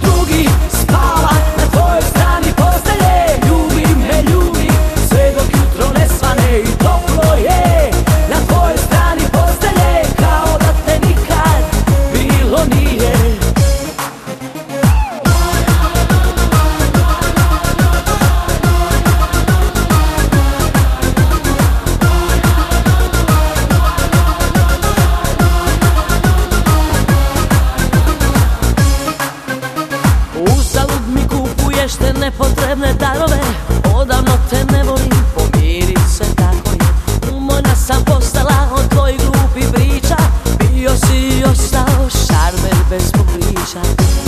drugi spava na tvojoj strani postelje. Ljubi me, ljubi, sve dok jutro ne svane i toplo je na tvojoj strani postelje, kao da te nikad bilo nije. Uzalud mi kupuješ te nepotrebne darove, odavno te ne volim, pomiri se, tako je. Umorna sam postala od tvojih glupih priča, bio si i ostao šarmer bez pokrića.